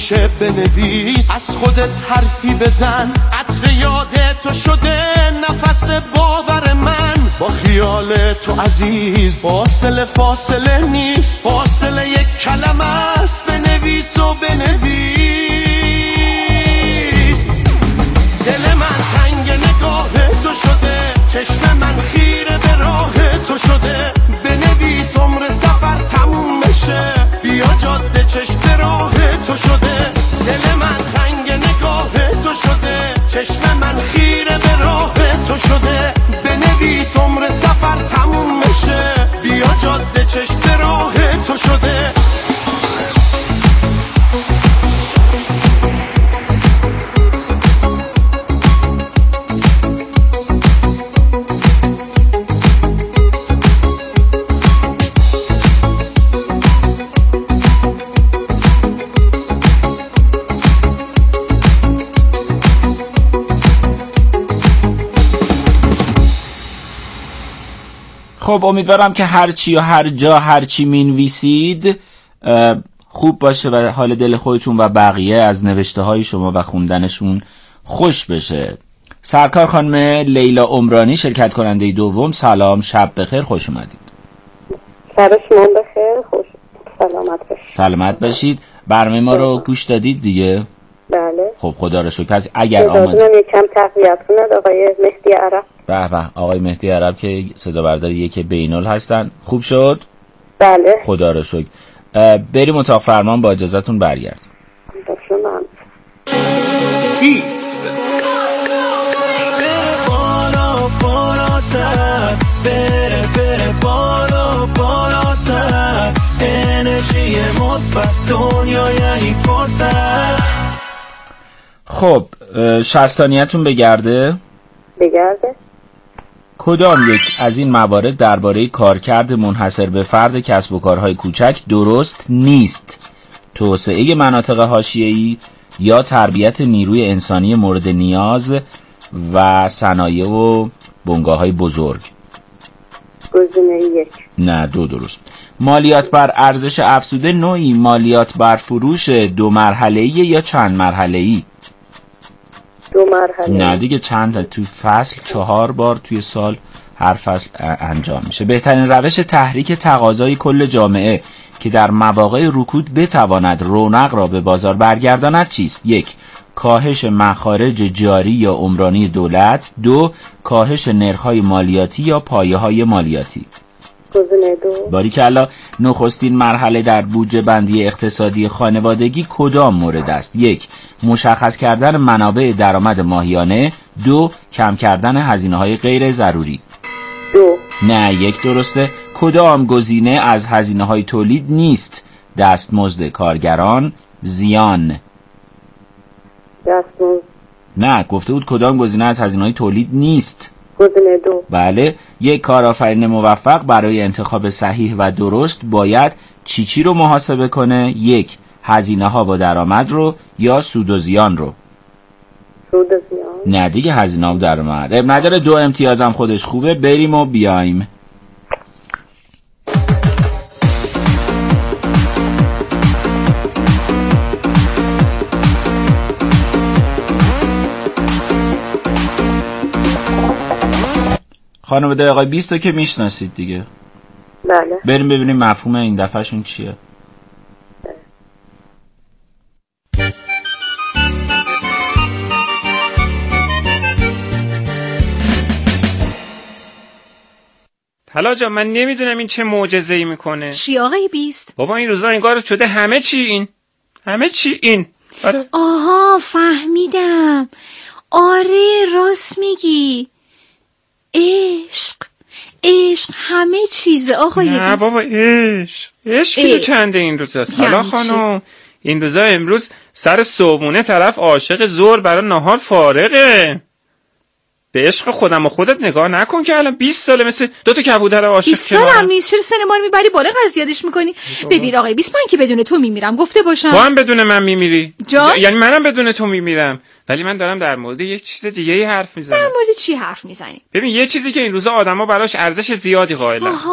بشه بنویس، از خودت حرفی بزن، عطر یاد تو شده نفس باور من. با خیال تو عزیز فاصله نیست، فاصله یک کلمه است، بنویس و بنویس. دل من تنگ نگاه تو شده، چشم من خیره به راه تو شده، بنویس عمر سفر تموم بشه، بیا جاده چشم راه تو شده. دل من تنگ نگاه تو شده، چشم من خیره به راه تو شده، بنویس عمر سفر تموم بشه، بیا جاده چشم راه تو شده. خب امیدوارم که هرچی و هر جا هرچی مینویسید خوب باشه و حال دل خودتون و بقیه از نوشته های شما و خوندنشون خوش بشه. سرکار خانم لیلا عمرانی، شرکت کننده دوم، سلام، شب بخیر، خوش اومدید. شب شما بخیر، خوش سلامت باشید. سلامت باشید. برنامه ما رو گوش دادید دیگه؟ بله. خب خدا رو شکر. اگر آمد یکم تقویت کنید آقای مهدی عرب. به به، آقای مهدی عرب که صدا بردار یک بینول هستن. خوب شد؟ بله خدا رو شکر. بریم اتاق فرمان، با اجازهتون برگردیم. شما بیست بالا بالاتر، بره بالا بالاتر، انرژی مثبت دنیا یعنی فرصت. خب 60 ثانیه‌تون بگرده. کدام یک از این موارد درباره کارکرد منحصر به فرد کسب و کارهای کوچک درست نیست؟ توسعه مناطق حاشیه‌ای یا تربیت نیروی انسانی مورد نیاز و صنایع و بنگاه‌های بزرگ؟ گزینه یک. نه، دو درست. مالیات بر ارزش افزوده نوعی مالیات بر فروش دو مرحله‌ای یا چند مرحله‌ای؟ دو مرحله. نه دیگه، چند، تو فصل 4 بار توی سال هر فصل انجام میشه. بهترین روش تحریک تقاضای کل جامعه که در مواقع رکود بتواند رونق را به بازار برگرداند چیست؟ 1. کاهش مخارج جاری یا عمرانی دولت. 2. کاهش نرخ‌های مالیاتی یا پایه‌های مالیاتی. گزینه 2. باریکلا. نخستین مرحله در بودجه بندی اقتصادی خانوادگی کدام مورد است؟ 1. مشخص کردن منابع درآمد ماهیانه. 2. کم کردن هزینه‌های غیر ضروری. 2. نه، 1 درسته. کدام گزینه از هزینه‌های تولید نیست؟ دستمزد کارگران، زیان. دستمزد. نه، گفته بود کدام گزینه از هزینه‌های تولید نیست. گزینه 2. بله. یک کارآفرین موفق برای انتخاب صحیح و درست باید چی رو محاسبه کنه؟ 1. هزینه ها و درآمد رو یا سود و زیان رو؟ سود و زیان. نه دیگه، هزینه و درآمد. نداره، 2 امتیازم خودش خوبه. بریم و بیایم. خانواده آقای 20 رو که میشناسید دیگه. بله. بریم ببینیم مفهوم این دفعهشون چیه. حالا جا من نمیدونم این چه معجزه‌ای میکنه. چی آقای 20؟ بابا این روزا انگار شده همه چی این. آره. آها فهمیدم. آره راست میگی. عشق همه چیزه آقای 20. نه بابا، عشق کیلو چنده این روزاست. حالا خانم این روزا امروز سر صبحونه طرف عاشق ظهر برای نهار فارغه. به عشق خودم و خودت نگاه نکن که الان 20 ساله مثل 2 تا کبوتر عاشق 20 سالم نیست، چرا سن ما رو میبری بالا قضیهش میکنی؟ ببین آقای 20 من که بدون تو میمیرم، گفته باشم. تو هم بدون من میمیری؟ یعنی منم بدون تو میمیرم. ولی من دارم در مورد یک چیز دیگه حرف میزنم. در مورد چی حرف میزنی؟ ببین یه چیزی که این روزا آدما براش ارزش زیادی قائلن. آها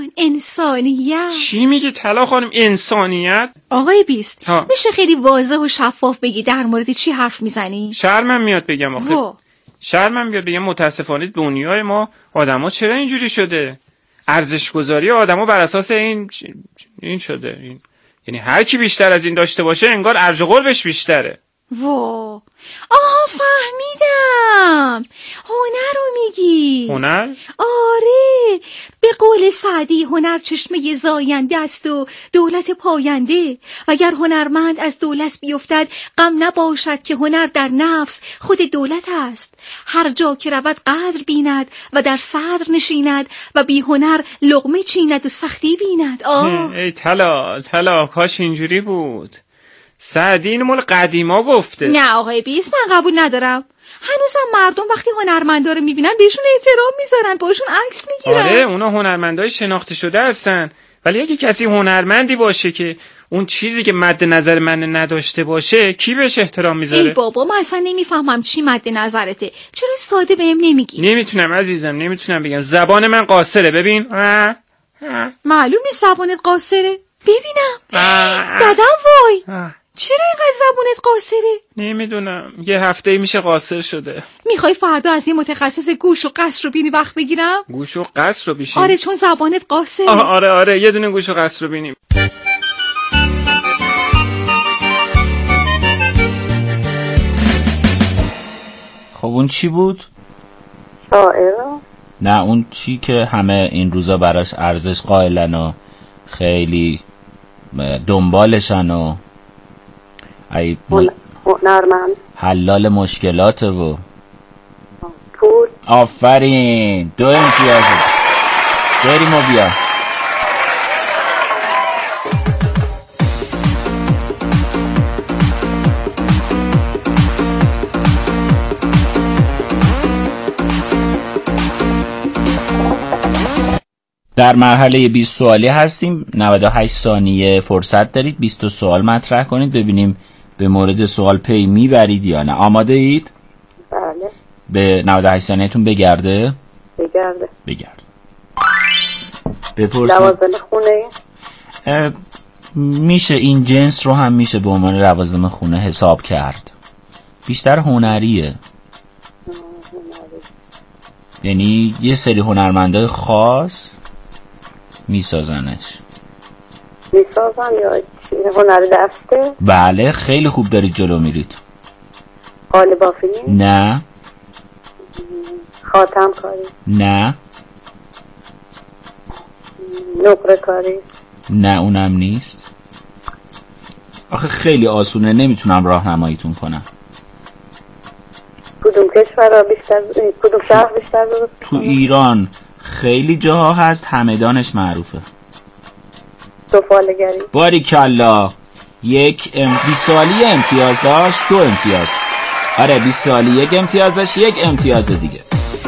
انسانیت. چی میگی طلا خانم؟ انسانیت؟ آقای بیست ها. میشه خیلی واضح و شفاف بگی در مورد چی حرف میزنی؟ شرمم میاد بگم آخه. شرمم میاد بگم متاسفانه دنیای ما آدما چرا اینجوری شده؟ ارزش گذاری آدما بر اساس این شده. یعنی هر کی بیشتر از این داشته باشه انگار ارج و قربش بیشتره. آها فهمیدم. هنر رو میگی؟ هنر؟ آره، به قول سعدی هنر چشمه زاینده است و دولت پاینده، وگر هنرمند از دولت بیفتد غم نباشد که هنر در نفس خود دولت است. هر جا که رود قدر بیند و در صدر نشیند و بی هنر لقمه چیند و سختی بیند. ای طلا کاش اینجوری بود. سعدی اینو مال قدیما گفته. نه آقای بیست من قبول ندارم. هنوزم مردم وقتی هنرمندا رو میبینن بهشون احترام میذارن، باشون عکس میگیرن. آره اونا هنرمندای شناخته شده هستن، ولی اگه کسی هنرمندی باشه که اون چیزی که مد نظر من نداشته باشه کی بهش احترام میذاره؟ ای بابا من اصلا نمیفهمم چی مد نظرته. چرا ساده بهم نمیگی؟ نمیتونم عزیزم، نمیتونم بگم. زبان من قاصره. ببین معلوم نیست زبانت قاصره. ببینم دادم وای چرا اینقدر زبونت قاصره؟ نمیدونم، یه هفته میشه قاصر شده. میخوای فردا از یه متخصص گوش و قصر رو بینی وقت بگیرم؟ گوش و قصر رو بیشیم؟ آره چون زبانت قاصره. آره یه دونه گوش و قصر رو بینیم. خب اون چی بود؟ شاعرا؟ نه اون چی که همه این روزا براش ارزش قائلن و خیلی دنبالشن و هنرمند حلال مشکلاته و پول. آفرین 2 امتیازه. بریم و بیا. در مرحله 20 سوالی هستیم. 98 ثانیه فرصت دارید 20 سوال مطرح کنید ببینیم به مورد سوال پی میبرید یا نه. آماده اید؟ بله. به 98 ثانیه‌تون بگرده؟ بگرد. بپرسید. لوازم خونه؟ میشه این جنس رو هم میشه به عنوان لوازم خونه حساب کرد. بیشتر هنریه. یعنی یه سری هنرمندای خاص میسازن یا هنر دسته؟ بله خیلی خوب دارید جلو میرید. قالب بافی؟ نه. خاتم کاری؟ نه. نقره کاری؟ نه اونم نیست. آخه خیلی آسونه نمیتونم راهنماییتون کنم. کدوم کشور بیشتر، کدوم شهر بیشتر درست؟ تو ایران خیلی جاها هست، همدانش معروفه. سفاله‌گری؟ باریکلا. 20 سوالی امتیاز داشت 2 امتیاز. آره 20 سوالی 1 امتیاز داشت 1 امتیاز دیگه.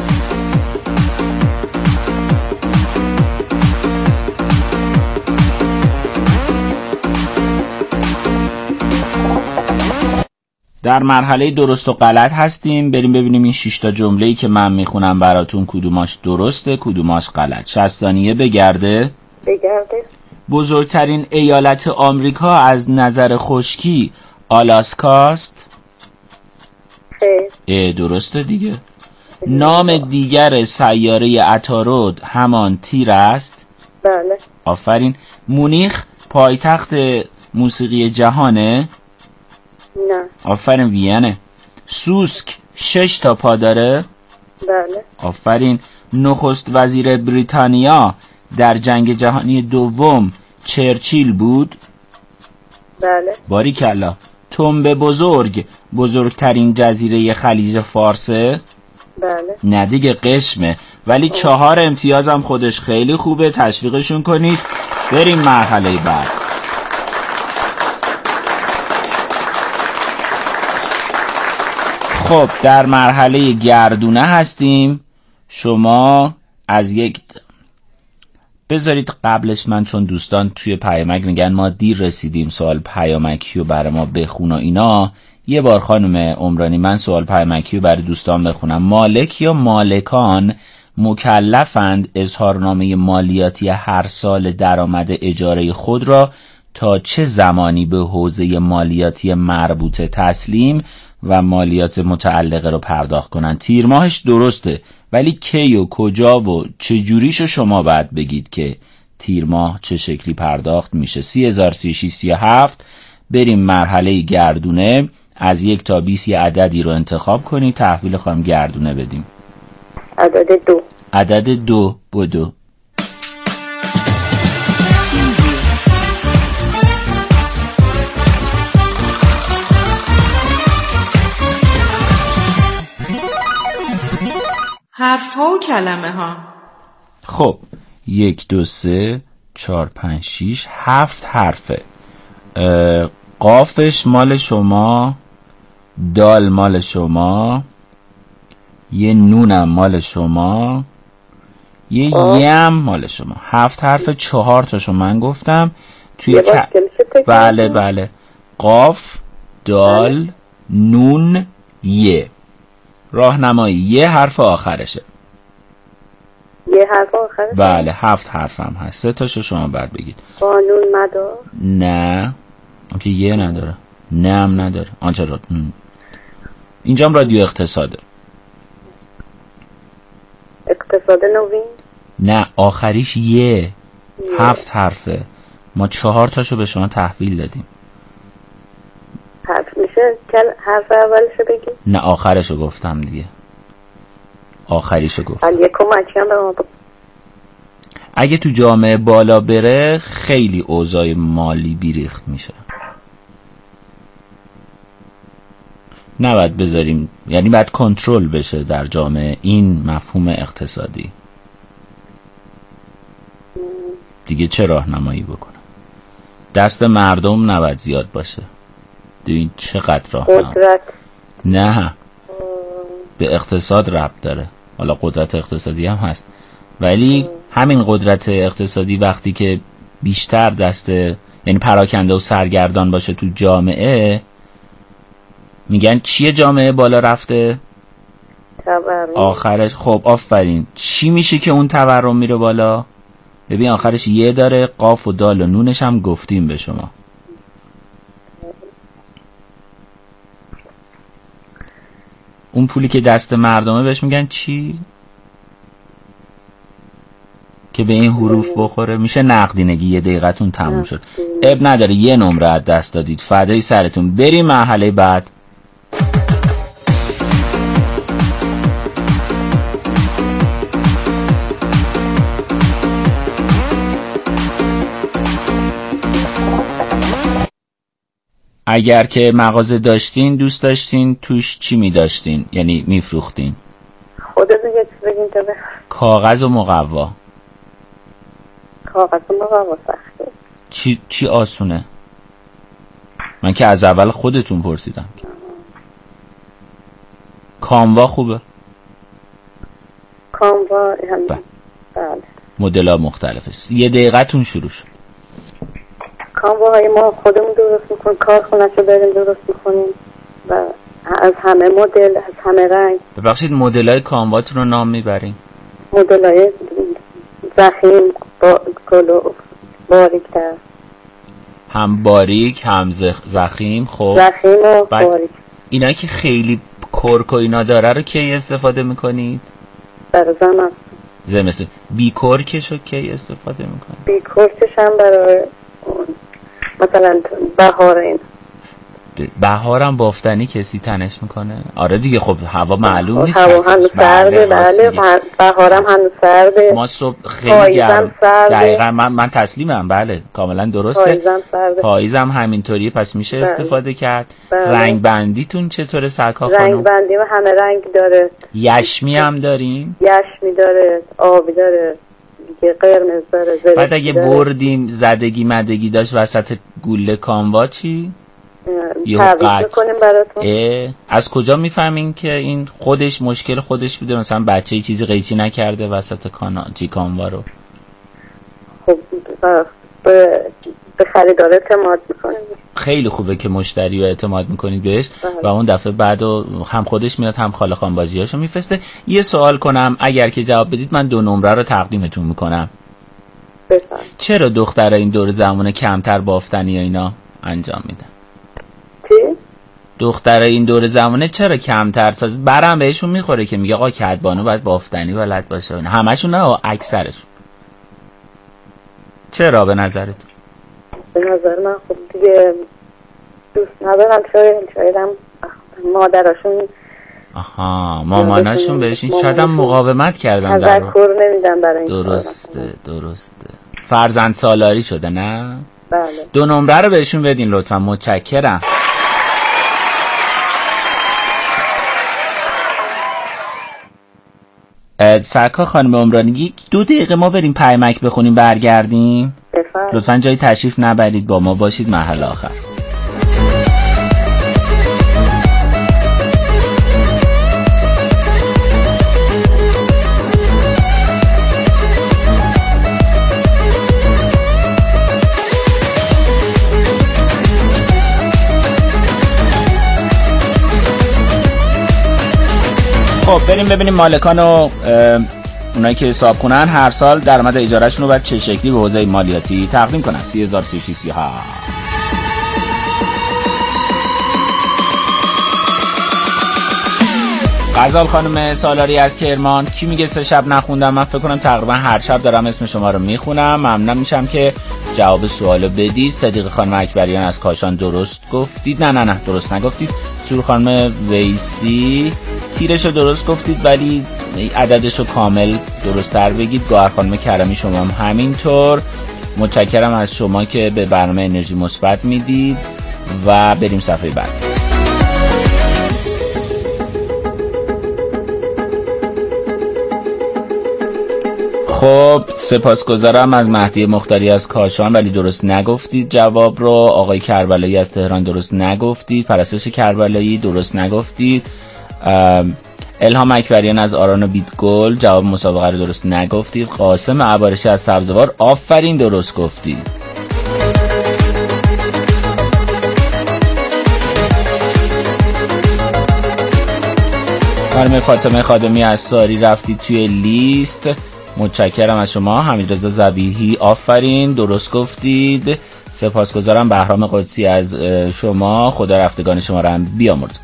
در مرحله درست و غلط هستیم. بریم ببینیم این 6 تا جمله‌ای که من میخونم براتون کدوماش درسته کدوماش غلط. 60 ثانیه بگرده. بزرگترین ایالت آمریکا از نظر خشکی آلاسکاست. درسته دیگه. نام دیگر سیاره عطارد همان تیر است. بله. آفرین. مونیخ پایتخت موسیقی جهانه. نه. آفرین وینه. سوسک 6 تا پا داره. بله. آفرین. نخست وزیر بریتانیا در جنگ جهانی دوم چرچیل بود. بله. باریکلا. تنبه بزرگ بزرگترین جزیره خلیج فارسه. بله. نه دیگه قشمه. ولی 4 امتیازم خودش خیلی خوبه، تشویقشون کنید. بریم مرحله بعد. خب در مرحله گردونه هستیم. شما از یک بذارید قبلش من چون دوستان توی پیامک میگن ما دیر رسیدیم سوال پیامکی رو برای ما بخون و اینا، یه بار خانم عمرانی من سوال پیامکی رو برای دوستان بخونم. مالک یا مالکان مکلفند اظهارنامه مالیاتی هر سال درآمد اجاره خود را تا چه زمانی به حوزه مالیاتی مربوطه تسلیم و مالیات متعلقه رو پرداخت کنن. تیر ماهش درسته، ولی کی و کجا و چه جوریشو شما باید بگید که تیر ماه چه شکلی پرداخت میشه. 303637. بریم مرحله گردونه. از 1 تا 20 یه عددی رو انتخاب کنید، تحویل خواهم گردونه بدیم. عدد 2. عدد 2 بدو. حرف ها و کلمه ها. خب 1 2 3 4 5 6 7 حرفه. قافش مال شما، دال مال شما، یه نونم مال شما، یه یم مال شما. 7 حرف، 4 تاشو من گفتم توی بله قاف، دال، نون، یه. راهنمایی یه حرف آخرشه. یه حرف آخرشه؟ بله 7 حرفم هست. 3 تاشو شما باید بگید. قانون مدار؟ نه اون که یه نداره، نه هم نداره. آنچه را اینجام رادیو اقتصاده. اقتصاد نوین؟ نه آخریش یه. 7 حرفه. ما 4 تاشو به شما تحویل دادیم. حرف میشه حرف اولشو بگی؟ نه آخرشو گفتم دیگه. آخریشو گفتم. یه کمکی هم به ما اگه تو جامعه بالا بره خیلی اوضاع مالی بیریخت میشه. نباید بذاریم، یعنی باید کنترل بشه در جامعه این مفهوم اقتصادی. دیگه چه راهنمایی بکنه؟ دست مردم نباید زیاد باشه. این چقدر راهنمایی؟ قدرت؟ نه به اقتصاد ربط داره. حالا قدرت اقتصادی هم هست، ولی همین قدرت اقتصادی وقتی که بیشتر دست، یعنی پراکنده و سرگردان باشه تو جامعه، میگن چیه جامعه بالا رفته؟ تورم. آخرش خب آفرین، چی میشه که اون تورم میره بالا؟ ببین آخرش یه داره، قاف و دال و نونش هم گفتیم به شما. اون پولی که دست مردمه بهش میگن چی؟ که به این حروف بخوره میشه نقدینگی. 1 دقیقتون تموم شد. اب نداره، یه نمره از دست دادید، فدای سرتون. بریم مرحله بعد. اگر که مغازه داشتین، دوست داشتین توش چی می داشتین؟ یعنی می فروختین؟ خودت میگه چی بگیم تا به کاغذ و مقوا. کاغذ و مقوا سخته. چی آسونه؟ من که از اول خودتون پرسیدم. کانوا خوبه؟ کانوا هم بله. مدل ها مختلفه. 1 دقیقتون شروع شد. کانواهای ما خودمون درست میکنیم، کارخونه‌شو داریم درست میکنیم و از همه مدل، از همه رنگ. ببخشید مدل‌های کانواتون رو نام میبرین؟ مدل‌های ضخیم، باریک‌تر. هم باریک هم ضخیم. خب ضخیم و باریک. اینا که خیلی کرک و اینا داره رو کی استفاده میکنید؟ برای زمستون. بی کرکش رو کی استفاده میکنید؟ بی کرکش هم برای مثلا بهار. این بهارم بافتنی کسی تنش میکنه؟ آره دیگه، خب هوا معلوم نیست. هوا هنوز سرده. بله بهارم هنوز سرده. ما صبح خیلی گرم. دقیقا من تسلیمم. بله کاملا درسته. پاییزم همینطوریه، پس میشه استفاده کرد. رنگ بندیتون چطوره سرکا خانم؟ رنگ بندی و همه رنگ داره. یشمی هم دارین؟ یشمی داره، آبی داره، قرمز داره، زرشی. بعد اگه بردیم زدگی مدگی داشت وسط گوله کانوا چی؟ تعویض کنیم براتون. از کجا میفهمین که این خودش مشکل خودش بوده؟ مثلا بچه چیزی قیچی نکرده وسط کانوا رو؟ خب به خریدار اعتماد میکنیم. خیلی خوبه که مشتری رو اعتماد میکنید بهش و اون دفعه بعد هم خودش میاد هم خاله خانباجیاشو میفرسته. یه سوال کنم، اگر که جواب بدید من 2 نمره رو تقدیمتون میکنم. چرا دخترها این دور زمانه کمتر بافتنی یا اینا انجام میدن؟ چی؟ دخترها این دور زمانه چرا کمتر؟ تازه برام بهشون میخوره که میگه آقا کدبانو باید بافتنی بلد باشه. همشون نه، اکثرشون. چرا به نظرت؟ به نظر من خب دیگه دوست ندارم، شایدم مادراشون ماماناشون بهشین شاید هم مقاومت کردن، تذکر نمیدن برای این. درسته. فرزند سالاری شده نه؟ بله. 2 نمره رو بهشون بدین لطفا. متشکرم. سرکار خانم عمرانی 2 دقیقه ما بریم پیامک بخونیم برگردیم. لطفا جای تشریف نبرید، با ما باشید محل آخر. خب بریم ببینیم مالکان و اونایی که حساب خونن هر سال درآمد اجارهشون رو باید چه شکلی به حوزه مالیاتی تقدیم کنن. 30337. غزال خانم سالاری از کرمان. کی میگه 3 شب نخوندم؟ من فکر کنم تقریبا هر شب دارم اسم شما رو میخونم. ممنون میشم که جواب سوالو بدید. صدیق خانم اکبریان از کاشان درست گفتید. نه درست نگفتید. سور خانم ویسی تیرشو درست گفتید ولی عددشو کامل درست‌تر بگید. گوهر خانم کرمی شما هم همینطور. متشکرم از شما که به برنامه انرژی مثبت میدید و بریم صفحه بعد. خب سپاسگزارم از مهدی مختاری از کاشان ولی درست نگفتید جواب رو. آقای کربلایی از تهران درست نگفتید. پرستش کربلایی درست نگفتید. الهام اکبریان از آران و بیتگل جواب مسابقه رو درست نگفتید. قاسم عبارشی از سبزوار آفرین درست گفتید. خانم فاطمه خادمی از ساری رفتید توی لیست. متشکرم از شما. حمیدرضا ذبیحی آفرین درست گفتید. سپاسگزارم. بهرام قدسی از شما. خدا رفتگان شما رو هم بیامرزه.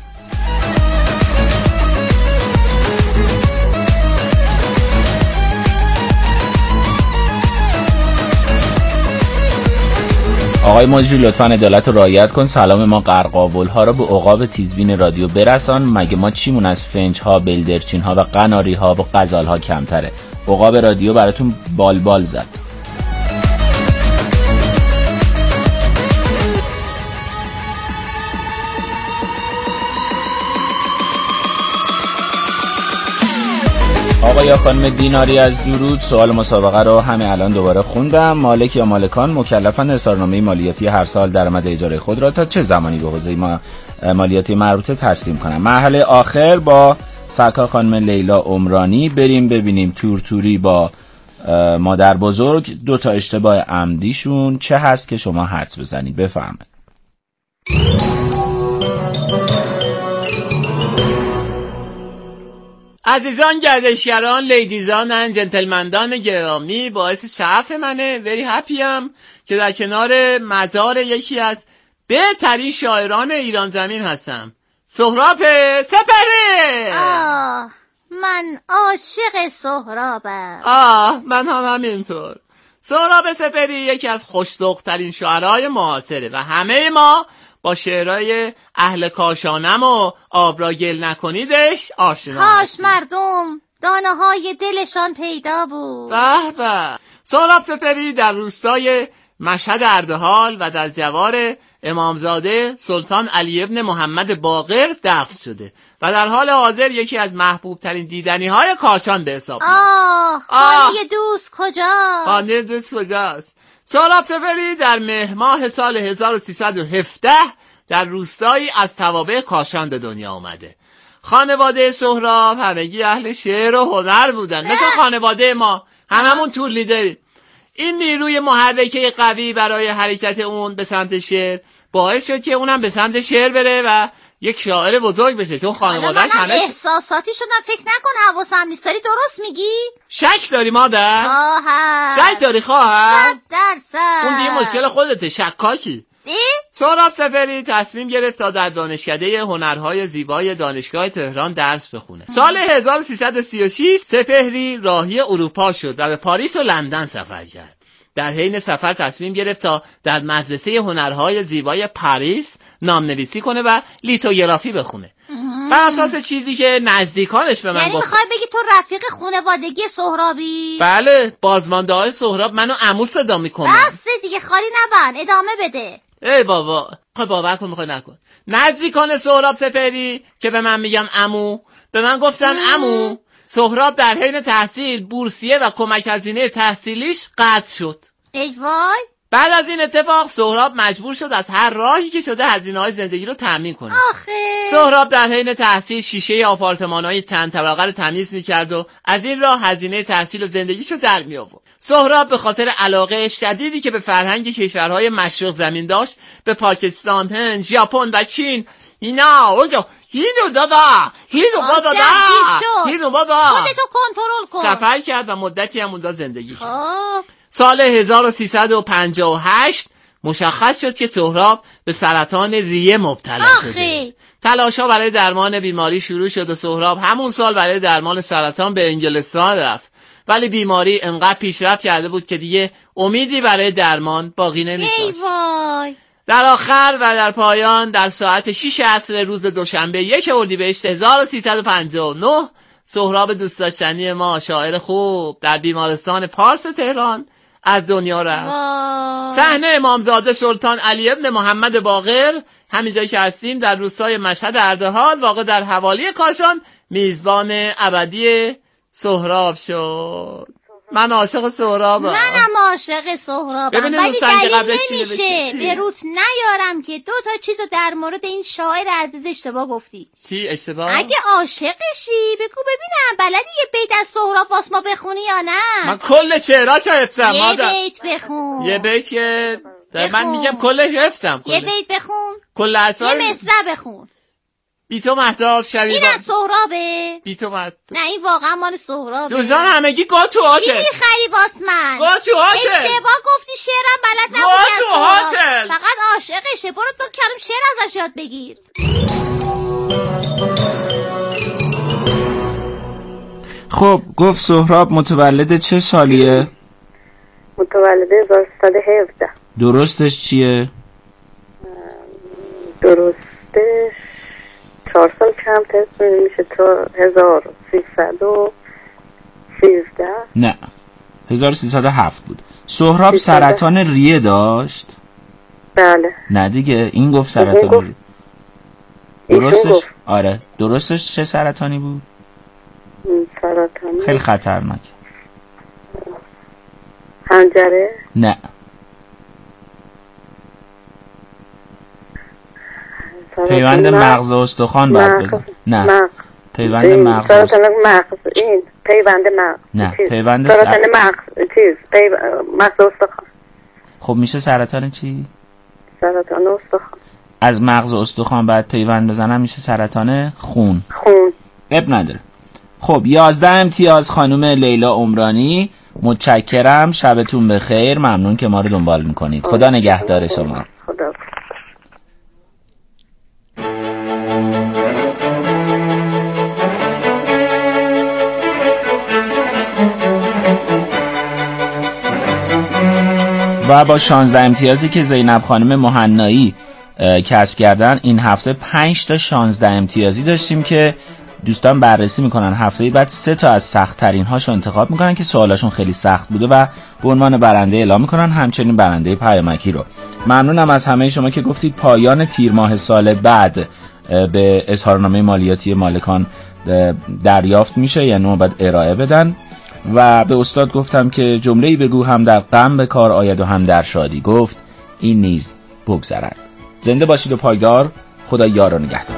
آقای مجری لطفاً عدالت رو رعایت کن. سلام ما قرقاول ها رو به عقاب تیزبین رادیو برسان. مگه ما چیمون از فنج ها، بلدرچین ها و قناری ها و غزال ها کمتره؟ عقاب رادیو براتون بالبال زد. آقا یا خانم دیناری از درود. سوال مسابقه رو همین الان دوباره خوندم. مالک یا مالکان مکلفن اظهارنامه مالیاتی هر سال درآمد اجاره خود را تا چه زمانی به حوزه مالیاتی مربوطه تسلیم کنن؟ مرحله آخر با سرکار خانم لیلا عمرانی. بریم ببینیم تورتوری با مادر بزرگ 2 تا اشتباه عمدیشون چه هست که شما حدس بزنید. بفرمایید. عزیزان گردشگران، لیدیزان اند جنتلمندان گرامی، باعث شرف منه وری هپیم که در کنار مزار یکی از بهترین شاعران ایران زمین هستم. سهراب سپری. من عاشق سهرابم. من هم همینطور. سهراب سپری یکی از خوش‌ذوق‌ترین شاعرای معاصره و همه ما با شعرهای اهل کاشانم و آب را گل نکنیدش آشنا. کاش مردم دانه های دلشان پیدا بود. به به. سهراب سپری در روستای مشهد اردهال و در جوار امامزاده سلطان علی ابن محمد باقر دفن شده و در حال حاضر یکی از محبوب ترین دیدنی های کاشان به حساب میاد. خانه دوست کجاست؟ خانه دوست کجاست؟ سهراب سپری در مهر ماه سال 1317 در روستایی از توابع کاشان به دنیا آمده. خانواده سهراب همگی اهل شعر و هنر بودن، مثل خانواده ما، هممون تور لیدریم. این نیروی محرکه قوی برای حرکت اون به سمت شعر باعث شد که اونم به سمت شعر بره و یک شاعر بزرگ بشه، چون خانواده‌اش همه احساساتی شدم. فکر نکن حواسم نیست. داری درست میگی؟ شک داری مادر؟ خواهر. شک داری خواهر؟ 100%. اون دیگه مشکل خودته، شکاکی. سهراب سپهری تصمیم گرفت تا در دانشکده هنرهای زیبای دانشگاه تهران درس بخونه. سال 1336 سپهری راهی اروپا شد و به پاریس و لندن سفر کرد. در حین سفر تصمیم گرفت تا در مدرسه هنرهای زیبای پاریس نامنویسی کنه و لیتوگرافی بخونه. بر اساس چیزی که نزدیکانش به من یعنی میخوای بگی تو رفیق خانوادگی سهرابی؟ بله، بازمانده های سهراب منو عمو صدا میکنن. بس دیگه، خالی نبند، ادامه بده. ای بابا، خب باور کن میخوای نکن. نزدیکان سهراب سپهری که به من میگم عمو، به من گفتن عمو سهراب در حین تحصیل بورسیه و کمک هزینه تحصیلیش قطع شد. ای وای. بعد از این اتفاق سهراب مجبور شد از هر راهی که شده هزینه‌های زندگی رو تامین کنه. آخه سهراب در حین تحصیل شیشه آپارتمان‌های چند طبقه رو تمیز می‌کرد و از این راه هزینه تحصیل و زندگیشو در می‌آورد. سهراب به خاطر علاقه شدیدی که به فرهنگ کشورهای مشرق زمین داشت، به پاکستان، هند، ژاپن و چین هیدو بابا خودتو کنترل کن. سفر کرد و مدتی هم اونجا زندگی کرد. سال 1358 مشخص شد که سهراب به سرطان ریه مبتلا شده. تلاش‌ها برای درمان بیماری شروع شد و سهراب همون سال برای درمان سرطان به انگلستان رفت، ولی بیماری انقدر پیشرفت کرده بود که دیگه امیدی برای درمان باقی نمی‌داشت. ای وای. در آخر و در پایان در ساعت 6 عصر روز دوشنبه 1 اردیبهشت 1359 سهراب دوست داشتنی ما، شاعر خوب، در بیمارستان پارس تهران از دنیا رفت. صحنه امامزاده سلطان علی ابن محمد باقر، همین جایی که هستیم در روستای مشهد اردهال واقع در حوالی کاشان، میزبان ابدی سهراب شد. من عاشق سهرابم. منم عاشق سهرابم، ولی دلیل نمیشه به روت نیارم که 2 تا چیزو در مورد این شاعر عزیز اشتباه گفتی. چی اشتباه؟ اگه عاشقشی بگو ببینم بلدی یه بیت از سهراب واس ما بخونی یا نه؟ من کل شعراشو حفظم. یه بیت بخون. یه بیت که من میگم کل حفظم. یه بیت بخون. کل اسرار. یه مصرع بخون. بی تو مهتاب شبیه این از سهرابه؟ بی تو مهتاب. نه این واقعا مال سهرابه. دوزان همگی گو تو هاتل. چی میخری باس من؟ گو تو هاتل. اشتباه گفتی، شعرم بلد نبودی. گو تو هاتل. فقط عاشقشه. برو تو کلم شعر ازش یاد بگیر. خب گفت سهراب متولد چه سالیه؟ متولد 1317. درستش چیه؟ درستش 4 سال کم تست میشه تا 1313. نه 1307 بود. سهراب سرطان ریه داشت؟ بله. نه دیگه این گفت سرطان ریه. درستش آره درستش چه سرطانی بود؟ سرطانی خیلی خطرناک. حنجره؟ نه. پیوند مغز و استخوان باید بزن. نه پیوند مغز سرطان مغز. این پیوند مغز. نه پیوند سرطان مغز مغز و استخوان. خب میشه سرطان چی؟ سرطان استخوان. از مغز و استخوان بعد پیوند بزنم میشه سرطان خون. اب نداره. خب 11 امتیاز خانم لیلا عمرانی. متشکرم، شبتون بخیر، ممنون که ما رو دنبال میکنید. خدا نگهدار شما. خدا. و با 16 امتیازی که زینب خانم مهنایی کسب کردن این هفته 5 تا 16 امتیازی داشتیم که دوستان بررسی میکنن. هفته بعد 3 تا از سخت ترین هاشو انتخاب میکنن که سوالاشون خیلی سخت بوده و به عنوان برنده اعلام میکنن، همچنین برنده پیامکی رو. ممنونم از همه شما که گفتید پایان تیر ماه سال بعد به اظهارنامه مالیاتی مالکان دریافت میشه، یعنی اون باید ارائه بدن. و به استاد گفتم که جمله‌ای بگو هم در غم به کار آید و هم در شادی. گفت این نیز بگذرد. زنده باشید و پایدار. خدا یار و نگهدار.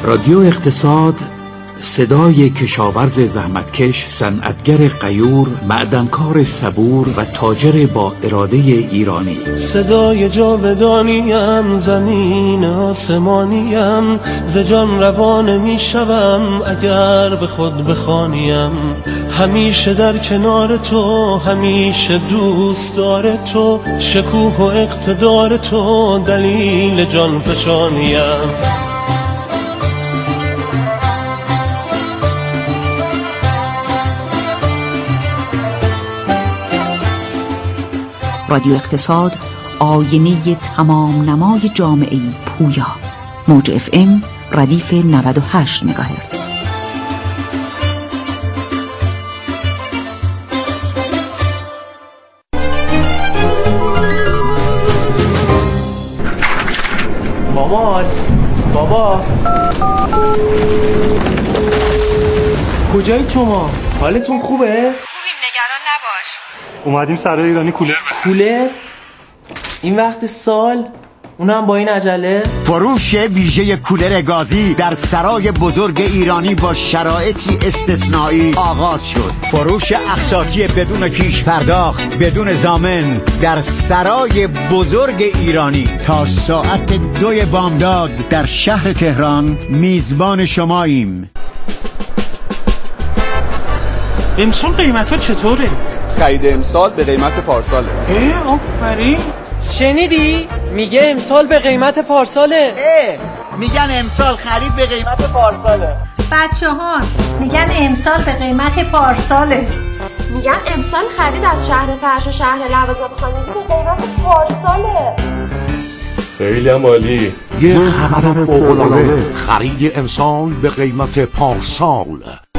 رادیو اقتصاد، صدای کشاورز زحمتکش، صنعتگر غیور، معدنکار صبور و تاجر با اراده ایرانی. صدای جاودانیم، زمین آسمانیم، ز جان روان میشوم اگر به خود بخوانیم. همیشه در کنار تو، همیشه دوست دار تو، شکوه و اقتدار تو دلیل جان فشانیم. رادیو اقتصاد، آینه تمام نمای جامعه پویا. موج FM ردیف 98 مگاهرتز. مامان، بابا، کجایی شما؟ حالتون خوبه؟ خوبیم، نگران نباش. اومدیم سرای ایرانی کولر کولر؟ این وقت سال؟ اونم با این عجله؟ فروش ویژه کولر گازی در سرای بزرگ ایرانی با شرایطی استثنایی آغاز شد. فروش اقساطی بدون پیش پرداخت، بدون ضامن در سرای بزرگ ایرانی تا ساعت 2 بامداد در شهر تهران. میزبان شماییم. امسال قیمت ها چطوره؟ خرید امسال به قیمت پارساله. آفرین. شنیدی؟ میگه امسال به قیمت پارساله. میگن امسال خرید به قیمت پارساله. بچه‌ها میگن امسال به قیمت پارساله. میگن امسال خرید از شهر فرش و شهر لوازم خانگی به قیمت پارساله. خیلی هم عالی. یه خبر فوق‌العاده، خرید امسال به قیمت پارسال.